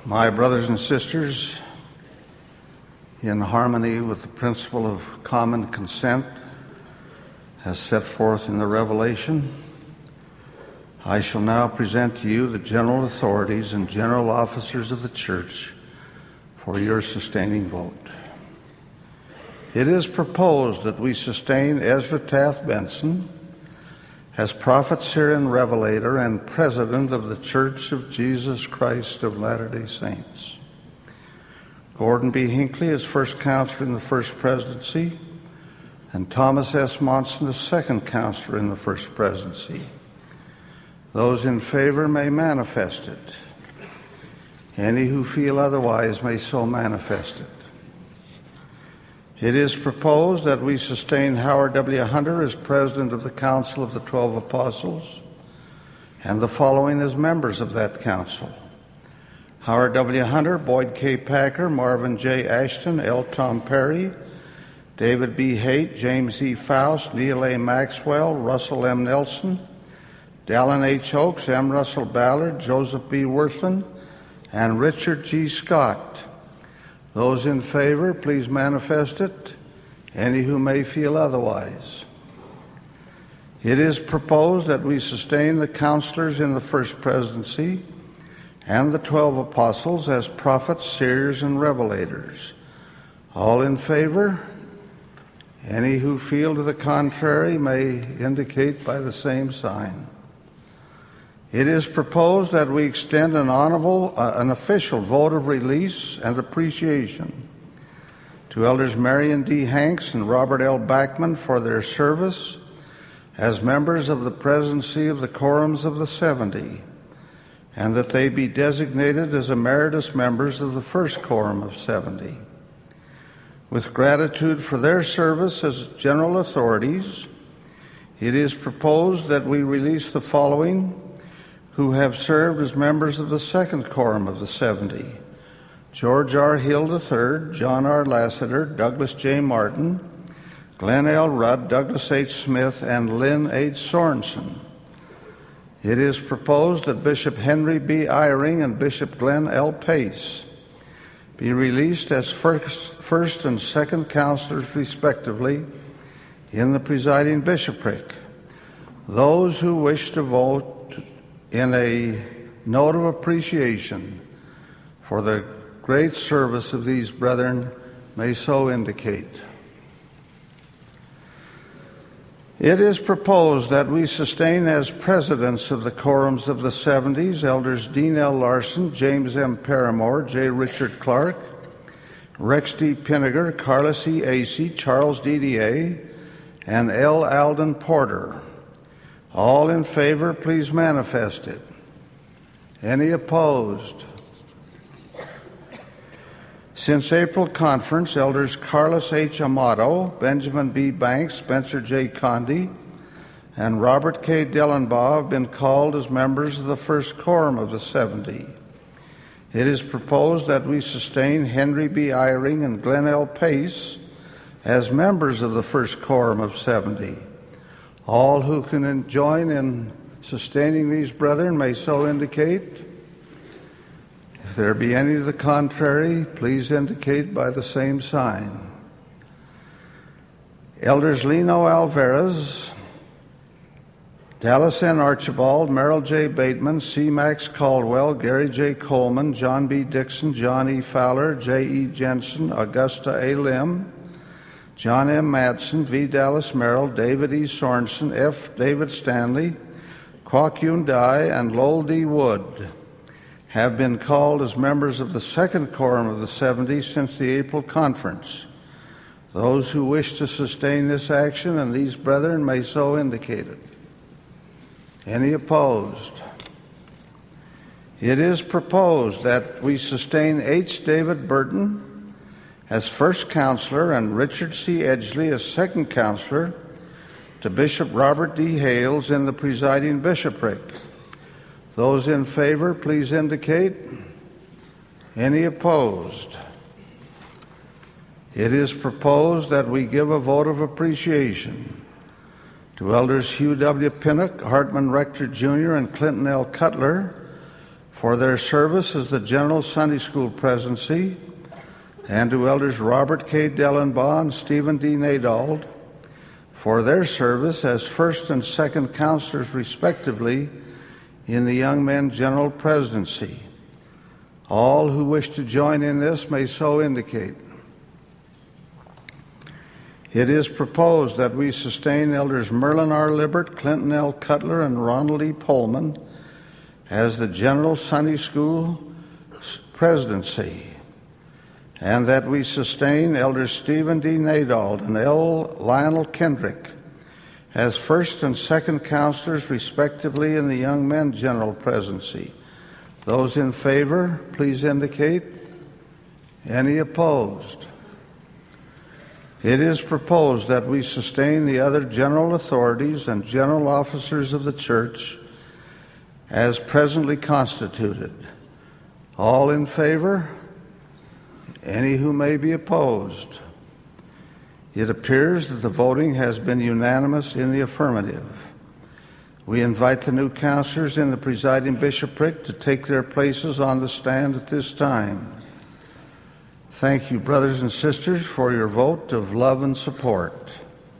My brothers and sisters, in harmony with the principle of common consent as set forth in the Revelation, I shall now present to you the general authorities and general officers of the church for your sustaining vote. It is proposed that we sustain Ezra Taft Benson as prophet, seer, and revelator and president of the Church of Jesus Christ of Latter-day Saints. Gordon B. Hinckley as first counselor in the First Presidency, and Thomas S. Monson as second counselor in the First Presidency. Those in favor may manifest it. Any who feel otherwise may so manifest it. It is proposed that we sustain Howard W. Hunter as president of the Council of the 12 Apostles, and the following as members of that council: Howard W. Hunter, Boyd K. Packer, Marvin J. Ashton, L. Tom Perry, David B. Haight, James E. Faust, Neil A. Maxwell, Russell M. Nelson, Dallin H. Oaks, M. Russell Ballard, Joseph B. Wirthlin, and Richard G. Scott. Those in favor, please manifest it. Any who may feel otherwise. It is proposed that we sustain the counselors in the First Presidency and the 12 Apostles as prophets, seers, and revelators. All in favor? Any who feel to the contrary may indicate by the same sign. It is proposed that we extend an official vote of release and appreciation to Elders Marion D. Hanks and Robert L. Backman for their service as members of the Presidency of the Quorums of the 70, and that they be designated as emeritus members of the First Quorum of 70. With gratitude for their service as general authorities, it is proposed that we release the following who have served as members of the Second Quorum of the 70: George R. Hill III, John R. Lassiter, Douglas J. Martin, Glenn L. Rudd, Douglas H. Smith, and Lynn H. Sorensen. It is proposed that Bishop Henry B. Eyring and Bishop Glenn L. Pace be released as first and second counselors, respectively, in the presiding bishopric. Those who wish to vote in a note of appreciation for the great service of these brethren may so indicate. It is proposed that we sustain as presidents of the Quorums of the 70s Elders Dean L. Larson, James M. Paramore, J. Richard Clark, Rex D. Pinniger, Carlos E. Acey, Charles D.D.A., and L. Alden Porter. All in favor, please manifest it. Any opposed? Since April conference, Elders Carlos H. Amato, Benjamin B. Banks, Spencer J. Condi, and Robert K. Dellenbaugh have been called as members of the First Quorum of the 70. It is proposed that we sustain Henry B. Eyring and Glenn L. Pace as members of the First Quorum of 70. All who can join in sustaining these brethren may so indicate. If there be any to the contrary, please indicate by the same sign. Elders Lino Alvarez, Dallas N. Archibald, Merrill J. Bateman, C. Max Caldwell, Gary J. Coleman, John B. Dixon, John E. Fowler, J. E. Jensen, Augusta A. Lim, John M. Madsen, V. Dallas Merrill, David E. Sorensen, F. David Stanley, Kwok Yoon Dai, and Lowell D. Wood have been called as members of the Second Quorum of the 70 since the April conference. Those who wish to sustain this action and these brethren may so indicate it. Any opposed? It is proposed that we sustain H. David Burton as first counselor and Richard C. Edgley as second counselor to Bishop Robert D. Hales in the presiding bishopric. Those in favor, please indicate. Any opposed? It is proposed that we give a vote of appreciation to Elders Hugh W. Pinnock, Hartman Rector Jr., and Clinton L. Cutler for their service as the General Sunday School Presidency, and to Elders Robert K. Dellenbaugh and Stephen D. Nadald for their service as first and second counselors, respectively, in the Young Men General Presidency. All who wish to join in this may so indicate. It is proposed that we sustain Elders Merlin R. Libbert, Clinton L. Cutler, and Ronald E. Pullman as the General Sunday School Presidency, and that we sustain Elders Stephen D. Nadald and L. Lionel Kendrick as first and second counselors, respectively, in the Young Men General Presidency. Those in favor, please indicate. Any opposed? It is proposed that we sustain the other general authorities and general officers of the church as presently constituted. All in favor? Any who may be opposed? It appears that the voting has been unanimous in the affirmative. We invite the new counselors in the presiding bishopric to take their places on the stand at this time. Thank you, brothers and sisters, for your vote of love and support.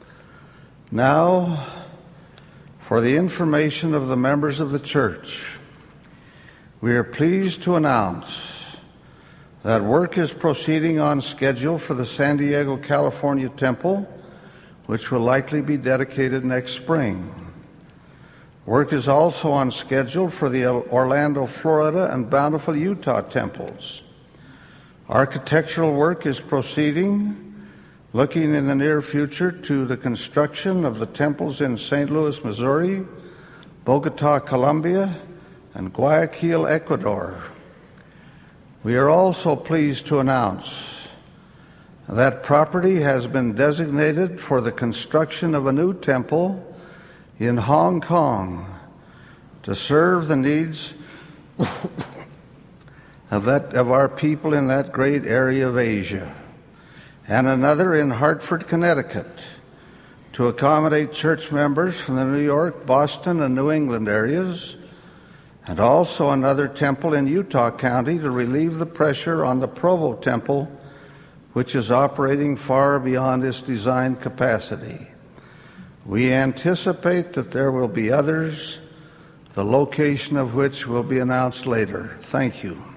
Now, for the information of the members of the church, we are pleased to announce that work is proceeding on schedule for the San Diego, California temple, which will likely be dedicated next spring. Work is also on schedule for the Orlando, Florida, and Bountiful, Utah temples. Architectural work is proceeding, looking in the near future to the construction of the temples in St. Louis, Missouri, Bogota, Colombia, and Guayaquil, Ecuador. We are also pleased to announce that property has been designated for the construction of a new temple in Hong Kong to serve the needs of our people in that great area of Asia, and another in Hartford, Connecticut, to accommodate church members from the New York, Boston, and New England areas, and also another temple in Utah County to relieve the pressure on the Provo Temple, which is operating far beyond its design capacity. We anticipate that there will be others, the location of which will be announced later. Thank you.